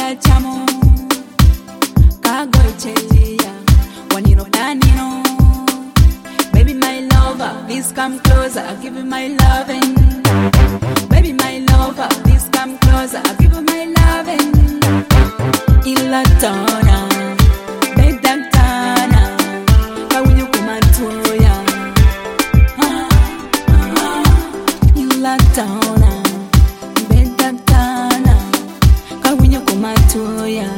Wala chamo Kago ichelia Wanino danino Baby my lover, please come closer, I'll give you my loving. Baby my lover, please come closer, I'll give you my loving. Ilatona, bedantana, kawinyo kumatuya. Ilatona, bedantana, kawinyo kumatuya.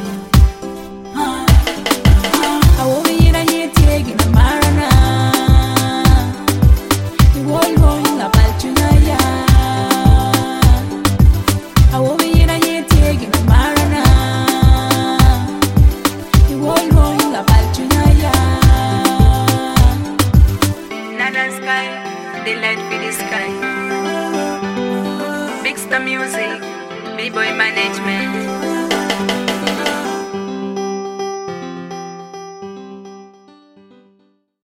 Awira yetegi na marana. The light for the sky. Mix the music, B-boy management.